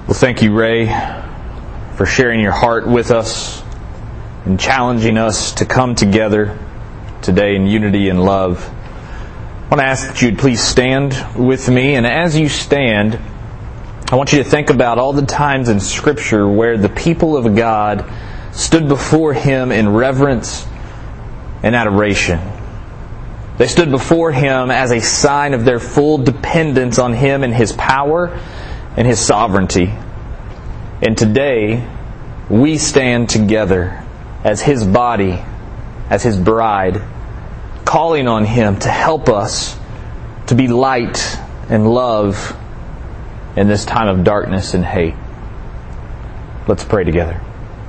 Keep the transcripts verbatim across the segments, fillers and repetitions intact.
Well, thank you, Ray, for sharing your heart with us and challenging us to come together today in unity and love. I want to ask that you'd please stand with me, and as you stand, I want you to think about all the times in Scripture where the people of God stood before Him in reverence and adoration. They stood before Him as a sign of their full dependence on Him and His power and His sovereignty. And today, we stand together as His body, as His bride, calling on Him to help us to be light and love in this time of darkness and hate. Let's pray together.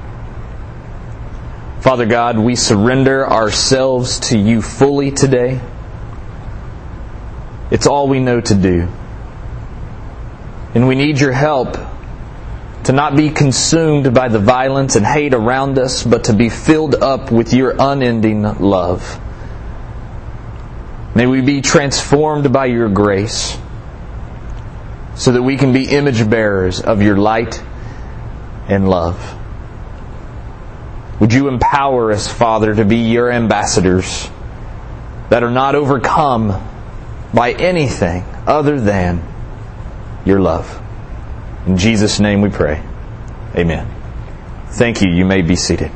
Father God, we surrender ourselves to You fully today. It's all we know to do. And we need Your help to not be consumed by the violence and hate around us, but to be filled up with Your unending love. May we be transformed by Your grace so that we can be image bearers of Your light and love. Would You empower us, Father, to be Your ambassadors that are not overcome by anything other than Your love. In Jesus' name we pray. Amen. Thank you. You may be seated.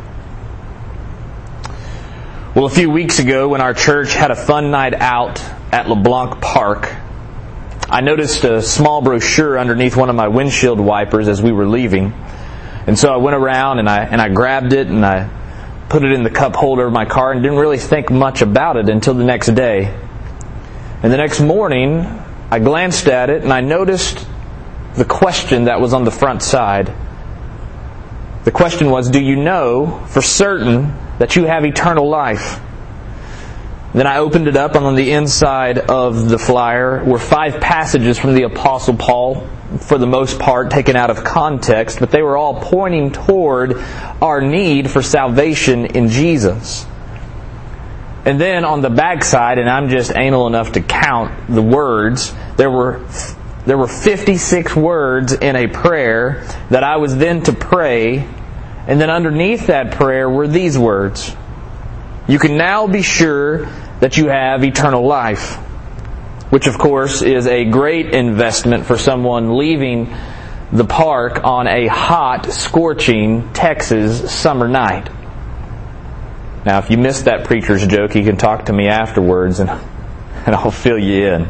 Well, a few weeks ago when our church had a fun night out at LeBlanc Park, I noticed a small brochure underneath one of my windshield wipers as we were leaving. And so I went around and I and I grabbed it and I put it in the cup holder of my car and didn't really think much about it until the next day. And the next morning, I glanced at it and I noticed the question that was on the front side. The question was, do you know for certain that you have eternal life? Then I opened it up, and on the inside of the flyer were five passages from the Apostle Paul, for the most part taken out of context, but they were all pointing toward our need for salvation in Jesus. And then on the backside, and I'm just anal enough to count the words, there were there were fifty-six words in a prayer that I was then to pray, and then underneath that prayer were these words: you can now be sure that you have eternal life. Which, of course, is a great investment for someone leaving the park on a hot, scorching Texas summer night. Now, if you missed that preacher's joke, you can talk to me afterwards and, and I'll fill you in.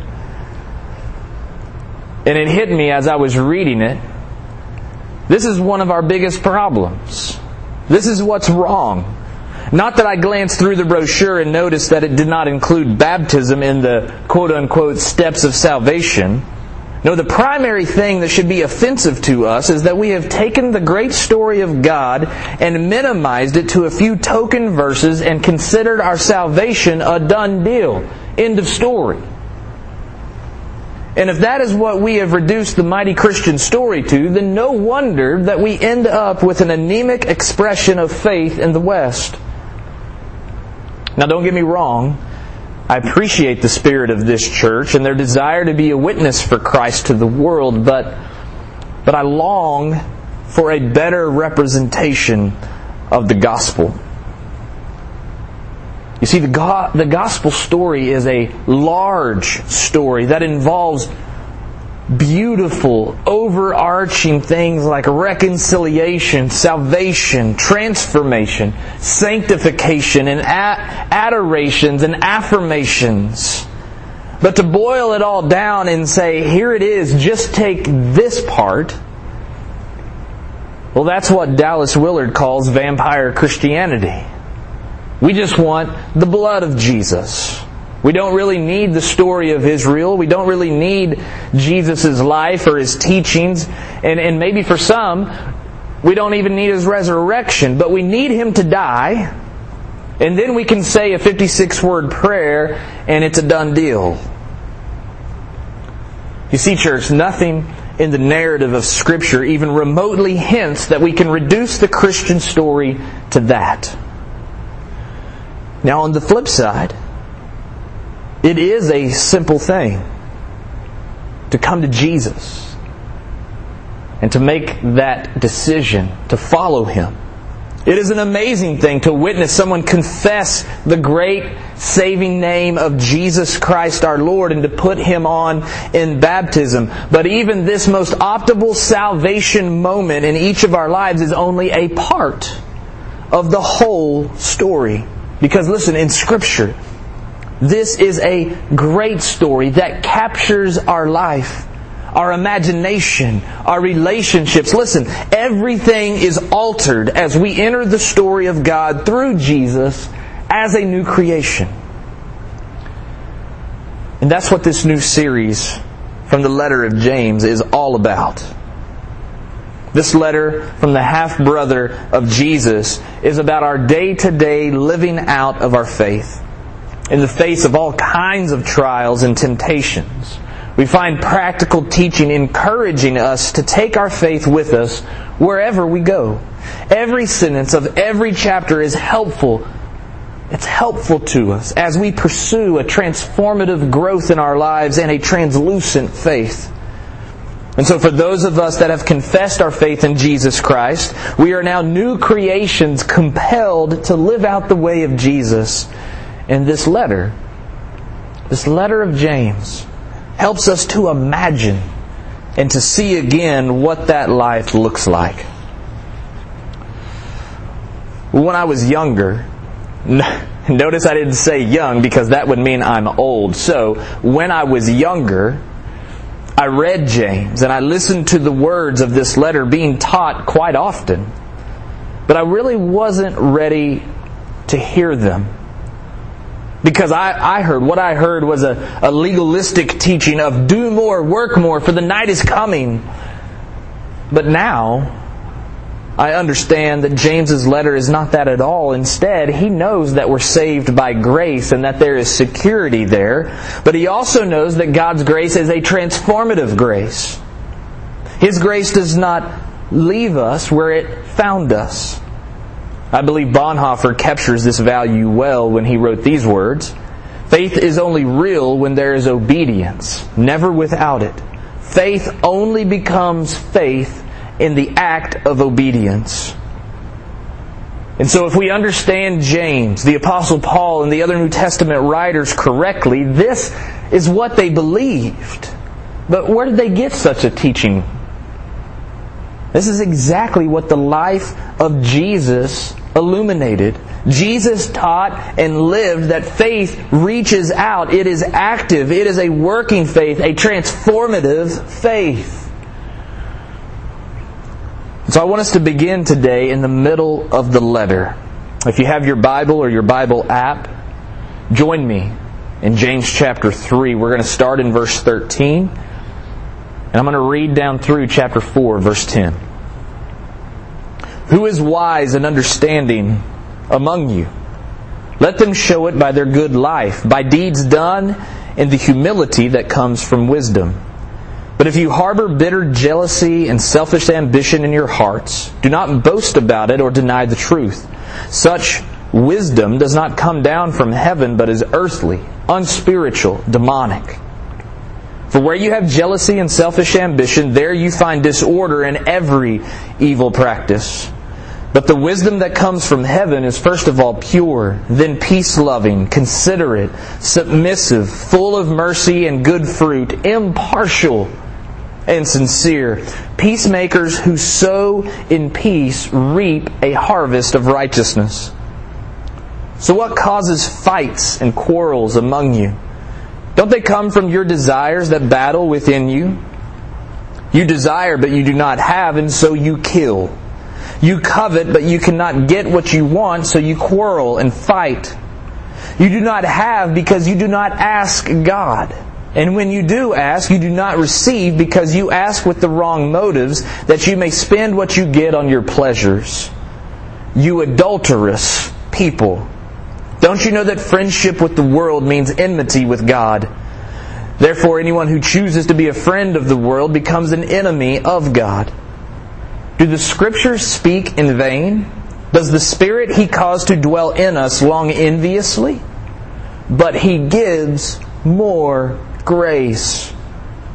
And it hit me as I was reading it. This is one of our biggest problems. This is what's wrong. Not that I glanced through the brochure and noticed that it did not include baptism in the quote-unquote steps of salvation. No, the primary thing that should be offensive to us is that we have taken the great story of God and minimized it to a few token verses and considered our salvation a done deal. End of story. And if that is what we have reduced the mighty Christian story to, then no wonder that we end up with an anemic expression of faith in the West. Now, don't get me wrong. I appreciate the spirit of this church and their desire to be a witness for Christ to the world, but but I long for a better representation of the gospel. You see, the go- the gospel story is a large story that involves beautiful, overarching things like reconciliation, salvation, transformation, sanctification, and a- adorations and affirmations. But to boil it all down and say, here it is, just take this part, well, that's what Dallas Willard calls vampire Christianity. We just want the blood of Jesus. We don't really need the story of Israel. We don't really need Jesus' life or His teachings. And, and maybe for some, we don't even need His resurrection. But we need Him to die. And then we can say a fifty-six word prayer and it's a done deal. You see, church, nothing in the narrative of Scripture even remotely hints that we can reduce the Christian story to that. Now, on the flip side, it is a simple thing to come to Jesus and to make that decision to follow Him. It is an amazing thing to witness someone confess the great saving name of Jesus Christ our Lord and to put Him on in baptism. But even this most optimal salvation moment in each of our lives is only a part of the whole story. Because listen, in Scripture, this is a great story that captures our life, our imagination, our relationships. Listen, everything is altered as we enter the story of God through Jesus as a new creation. And that's what this new series from the letter of James is all about. This letter from the half-brother of Jesus is about our day-to-day living out of our faith in the face of all kinds of trials and temptations. We find practical teaching encouraging us to take our faith with us wherever we go. Every sentence of every chapter is helpful. It's helpful to us as we pursue a transformative growth in our lives and a translucent faith. And so for those of us that have confessed our faith in Jesus Christ, we are now new creations compelled to live out the way of Jesus. And this letter, this letter of James, helps us to imagine and to see again what that life looks like. When I was younger, notice I didn't say young because that would mean I'm old. So when I was younger, I read James and I listened to the words of this letter being taught quite often. But I really wasn't ready to hear them. Because I, I heard, what I heard was a, a legalistic teaching of do more, work more, for the night is coming. But now, I understand that James's letter is not that at all. Instead, he knows that we're saved by grace and that there is security there. But he also knows that God's grace is a transformative grace. His grace does not leave us where it found us. I believe Bonhoeffer captures this value well when he wrote these words. Faith is only real when there is obedience, never without it. Faith only becomes faith in the act of obedience. And so if we understand James, the Apostle Paul, and the other New Testament writers correctly, this is what they believed. But where did they get such a teaching? This is exactly what the life of Jesus illuminated. Jesus taught and lived that faith reaches out. It is active. It is a working faith, a transformative faith. So I want us to begin today in the middle of the letter. If you have your Bible or your Bible app, join me in James chapter three. We're going to start in verse thirteen. And I'm going to read down through chapter four, verse ten. Who is wise and understanding among you? Let them show it by their good life, by deeds done in the humility that comes from wisdom. But if you harbor bitter jealousy and selfish ambition in your hearts, do not boast about it or deny the truth. Such wisdom does not come down from heaven, but is earthly, unspiritual, demonic. For where you have jealousy and selfish ambition, there you find disorder in every evil practice. But the wisdom that comes from heaven is first of all pure, then peace-loving, considerate, submissive, full of mercy and good fruit, impartial and sincere. Peacemakers who sow in peace reap a harvest of righteousness. So what causes fights and quarrels among you? Don't they come from your desires that battle within you? You desire, but you do not have, and so you kill. You covet, but you cannot get what you want, so you quarrel and fight. You do not have because you do not ask God. And when you do ask, you do not receive because you ask with the wrong motives, that you may spend what you get on your pleasures. You adulterous people. Don't you know that friendship with the world means enmity with God? Therefore, anyone who chooses to be a friend of the world becomes an enemy of God. Do the Scriptures speak in vain? Does the Spirit He caused to dwell in us long enviously? But He gives more grace.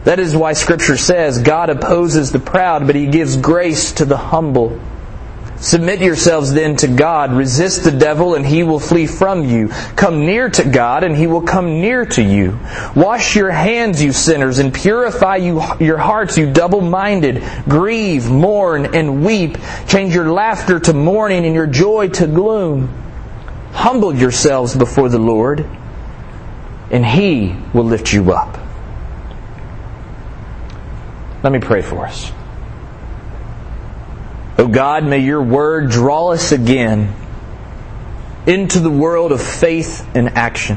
That is why Scripture says, God opposes the proud, but He gives grace to the humble. Submit yourselves then to God. Resist the devil, and he will flee from you. Come near to God, and He will come near to you. Wash your hands, you sinners, and purify you, your hearts, you double-minded. Grieve, mourn, and weep. Change your laughter to mourning and your joy to gloom. Humble yourselves before the Lord, and He will lift you up. Let me pray for us. Oh God, may Your Word draw us again into the world of faith and action.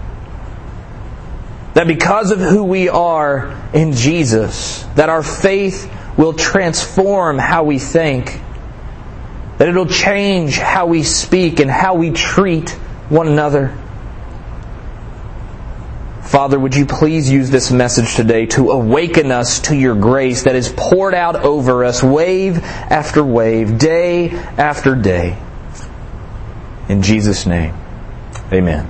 That because of who we are in Jesus, that our faith will transform how we think. That it'll change how we speak and how we treat one another. Father, would You please use this message today to awaken us to Your grace that is poured out over us wave after wave, day after day. In Jesus' name, amen.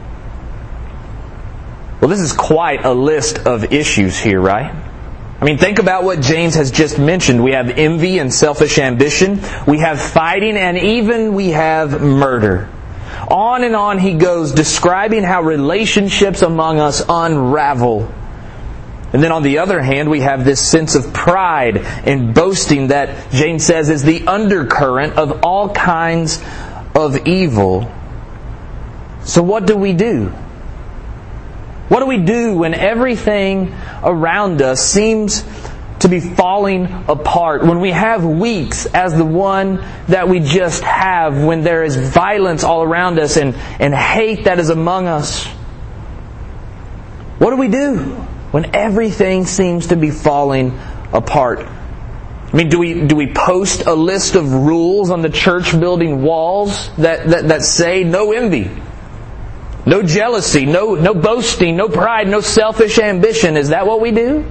Well, this is quite a list of issues here, right? I mean, think about what James has just mentioned. We have envy and selfish ambition. We have fighting, and even we have murder. On and on he goes, describing how relationships among us unravel. And then on the other hand, we have this sense of pride and boasting that James says is the undercurrent of all kinds of evil. So what do we do? What do we do when everything around us seems to be falling apart? When we have weeks as the one that we just have, when there is violence all around us and, and hate that is among us? What do we do when everything seems to be falling apart? I mean, do we do we post a list of rules on the church building walls that, that, that say no envy? No jealousy, no no boasting, no pride, no selfish ambition. Is that what we do?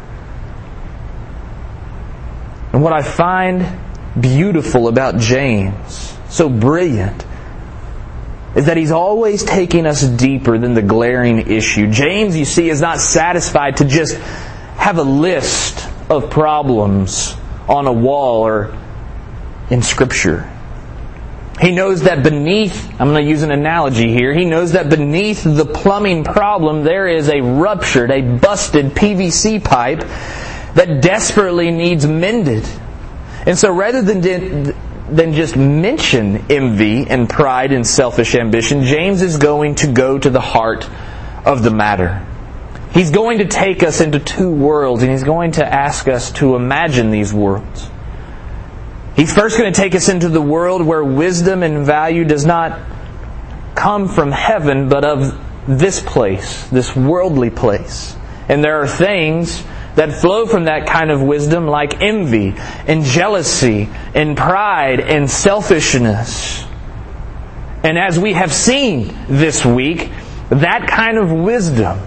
And what I find beautiful about James, so brilliant, is that he's always taking us deeper than the glaring issue. James, you see, is not satisfied to just have a list of problems on a wall or in Scripture. He knows that beneath, I'm going to use an analogy here, he knows that beneath the plumbing problem there is a ruptured, a busted P V C pipe that desperately needs mended. And so rather than, than just mention envy and pride and selfish ambition, James is going to go to the heart of the matter. He's going to take us into two worlds, and he's going to ask us to imagine these worlds. He's first going to take us into the world where wisdom and value does not come from heaven, but of this place, this worldly place. And there are things that flow from that kind of wisdom like envy and jealousy and pride and selfishness. And as we have seen this week, that kind of wisdom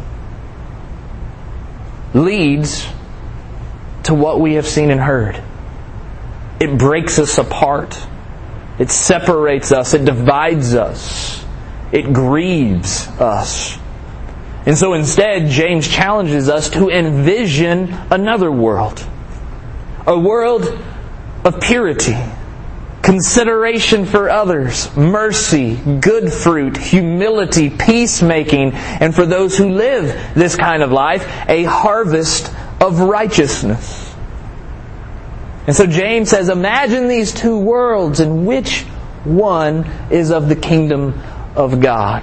leads to what we have seen and heard. It breaks us apart. It separates us. It divides us. It grieves us. And so instead, James challenges us to envision another world. A world of purity, consideration for others, mercy, good fruit, humility, peacemaking, and for those who live this kind of life, a harvest of righteousness. And so James says, imagine these two worlds, and which one is of the kingdom of God?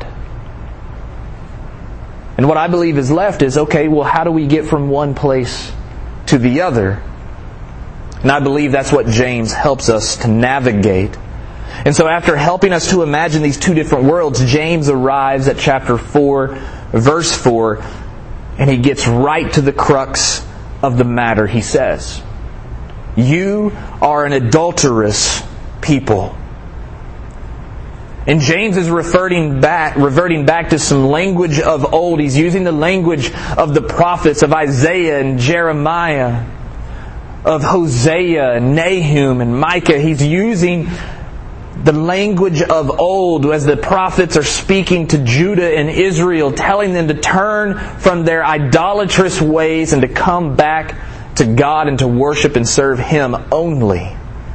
And what I believe is left is, okay, well, how do we get from one place to the other? And I believe that's what James helps us to navigate. And so after helping us to imagine these two different worlds, James arrives at chapter four, verse four, and he gets right to the crux of the matter. He says, you are an adulterous people. And James is reverting back, reverting back to some language of old. He's using the language of the prophets, of Isaiah and Jeremiah, of Hosea and Nahum and Micah. He's using the language of old as the prophets are speaking to Judah and Israel, telling them to turn from their idolatrous ways and to come back to God and to worship and serve Him only.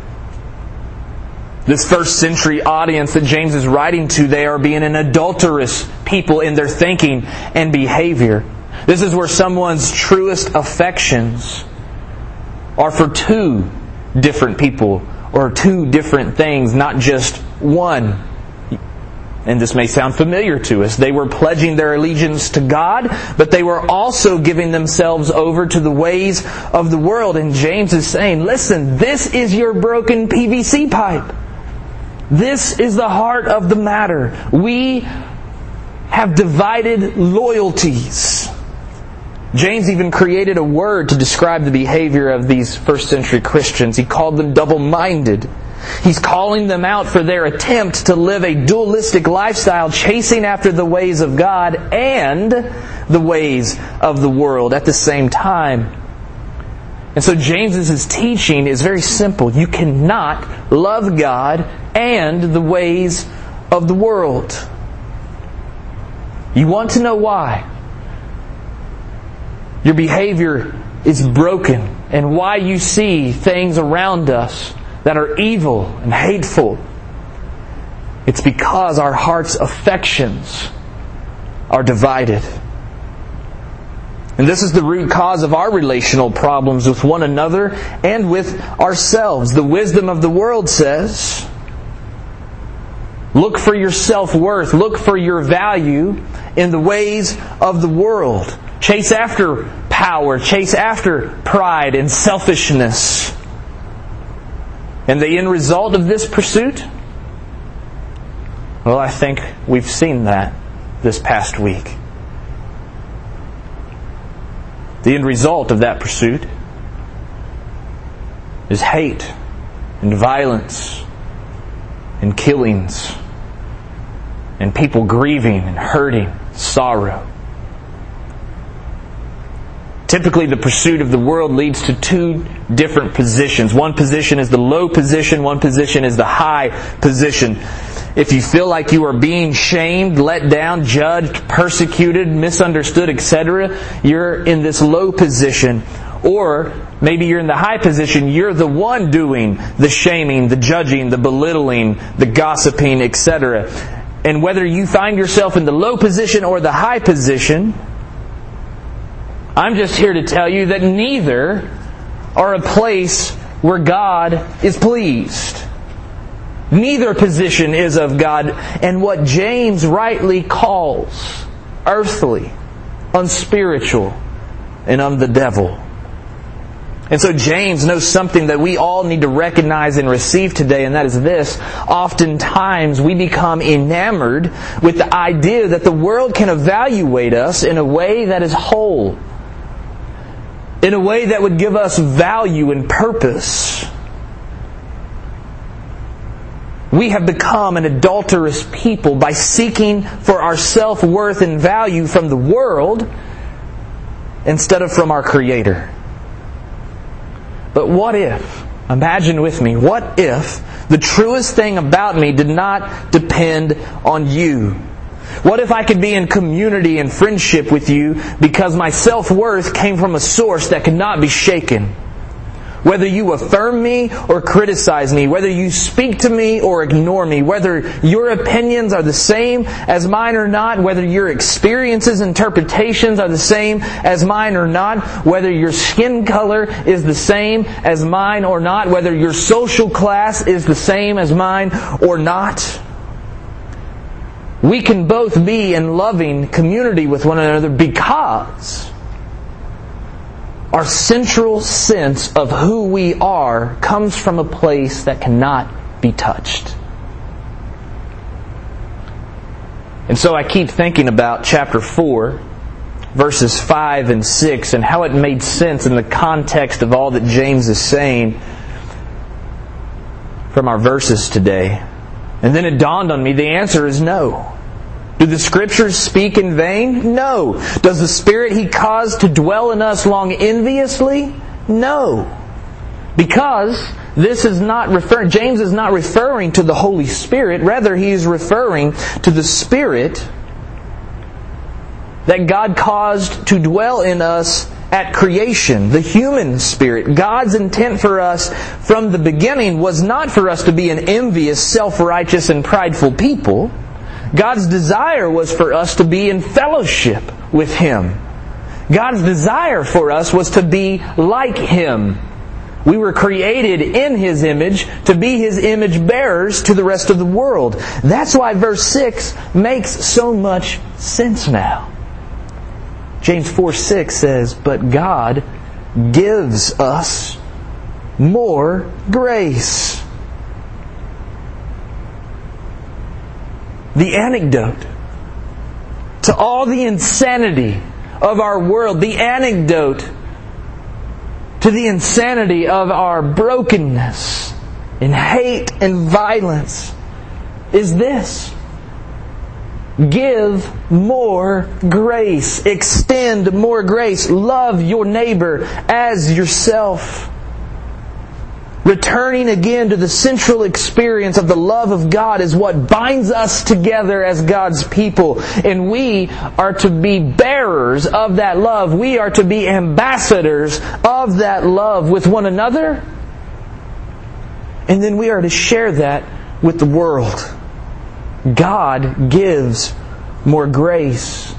This first century audience that James is writing to, they are being an adulterous people in their thinking and behavior. This is where someone's truest affections are for two different people or two different things, not just one. And this may sound familiar to us. They were pledging their allegiance to God, but they were also giving themselves over to the ways of the world. And James is saying, listen, this is your broken P V C pipe. This is the heart of the matter. We have divided loyalties. James even created a word to describe the behavior of these first century Christians. He called them double-minded. He's calling them out for their attempt to live a dualistic lifestyle, chasing after the ways of God and the ways of the world at the same time. And so James's teaching is very simple. You cannot love God and the ways of the world. You want to know why? Your behavior is broken, and why you see things around us that are evil and hateful. It's because our heart's affections are divided. And this is the root cause of our relational problems with one another and with ourselves. The wisdom of the world says, look for your self-worth, look for your value in the ways of the world. Chase after power, chase after pride and selfishness. And the end result of this pursuit? Well, I think we've seen that this past week. The end result of that pursuit is hate and violence and killings and people grieving and hurting, sorrow. Typically, the pursuit of the world leads to two different positions. One position is the low position, one position is the high position. If you feel like you are being shamed, let down, judged, persecuted, misunderstood, et cetera, you're in this low position. Or maybe you're in the high position, you're the one doing the shaming, the judging, the belittling, the gossiping, et cetera. And whether you find yourself in the low position or the high position, I'm just here to tell you that neither are a place where God is pleased. Neither position is of God, and what James rightly calls earthly, unspiritual, and of the devil. And so James knows something that we all need to recognize and receive today, and that is this. Oftentimes we become enamored with the idea that the world can evaluate us in a way that is whole, in a way that would give us value and purpose. We have become an adulterous people by seeking for our self-worth and value from the world instead of from our Creator. But what if, imagine with me, what if the truest thing about me did not depend on you? What if I could be in community and friendship with you because my self-worth came from a source that could not be shaken? Whether you affirm me or criticize me, whether you speak to me or ignore me, whether your opinions are the same as mine or not, whether your experiences, interpretations are the same as mine or not, whether your skin color is the same as mine or not, whether your social class is the same as mine or not, we can both be in loving community with one another because our central sense of who we are comes from a place that cannot be touched. And so I keep thinking about chapter four, verses five and six, and how it made sense in the context of all that James is saying from our verses today. And then it dawned on me, the answer is no. Do the Scriptures speak in vain? No. Does the Spirit He caused to dwell in us long enviously? No. Because this is not referring, James is not referring to the Holy Spirit. Rather, he is referring to the Spirit that God caused to dwell in us at creation, the human spirit. God's intent for us from the beginning was not for us to be an envious, self-righteous, and prideful people. God's desire was for us to be in fellowship with Him. God's desire for us was to be like Him. We were created in His image to be His image bearers to the rest of the world. That's why verse six makes so much sense now. James four six says, "But God gives us more grace." The antidote to all the insanity of our world, the antidote to the insanity of our brokenness and hate and violence is this: give more grace. Extend more grace. Love your neighbor as yourself. Returning again to the central experience of the love of God is what binds us together as God's people. And we are to be bearers of that love. We are to be ambassadors of that love with one another. And then we are to share that with the world. God gives more grace.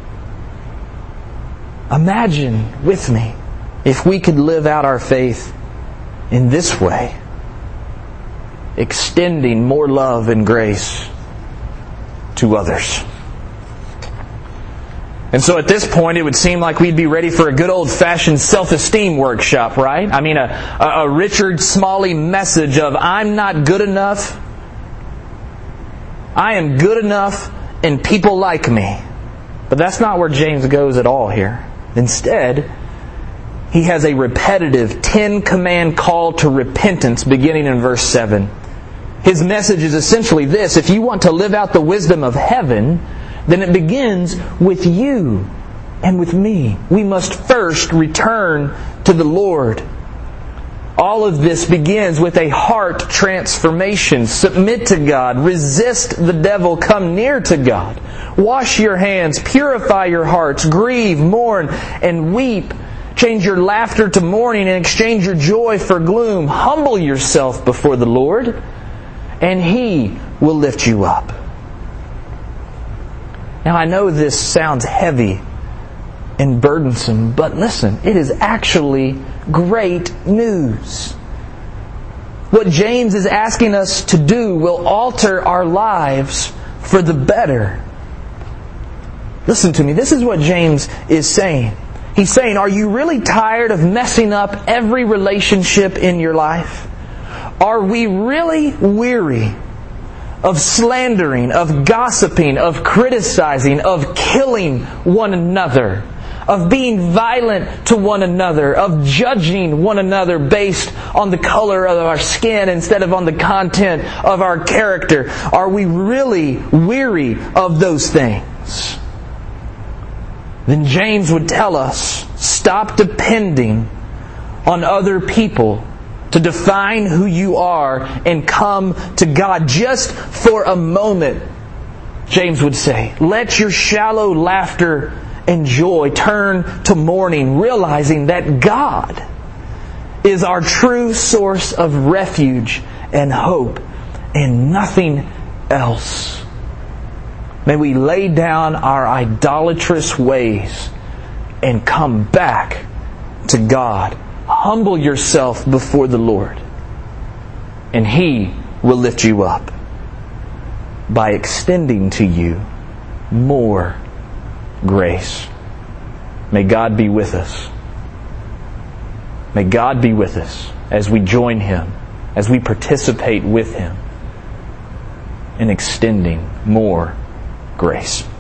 Imagine with me if we could live out our faith in this way, extending more love and grace to others. And so at this point, it would seem like we'd be ready for a good old-fashioned self-esteem workshop, right? I mean, a, a Richard Smalley message of, I'm not good enough, I am good enough, and people like me. But that's not where James goes at all here. Instead, he has a repetitive ten-command call to repentance beginning in verse seven. His message is essentially this: if you want to live out the wisdom of heaven, then it begins with you and with me. We must first return to the Lord. All of this begins with a heart transformation. Submit to God. Resist the devil. Come near to God. Wash your hands. Purify your hearts. Grieve, mourn, and weep. Change your laughter to mourning and exchange your joy for gloom. Humble yourself before the Lord, and He will lift you up. Now, I know this sounds heavy and burdensome, but listen, it is actually great news. What James is asking us to do will alter our lives for the better. Listen to me, this is what James is saying. He's saying, are you really tired of messing up every relationship in your life? Are we really weary of slandering, of gossiping, of criticizing, of killing one another, of being violent to one another, of judging one another based on the color of our skin instead of on the content of our character? Are we really weary of those things? Then James would tell us, stop depending on other people to define who you are and come to God just for a moment. James would say, let your shallow laughter and joy turn to mourning, realizing that God is our true source of refuge and hope and nothing else. May we lay down our idolatrous ways and come back to God. Humble yourself before the Lord, and He will lift you up by extending to you more grace. May God be with us. May God be with us as we join Him, as we participate with Him in extending more grace.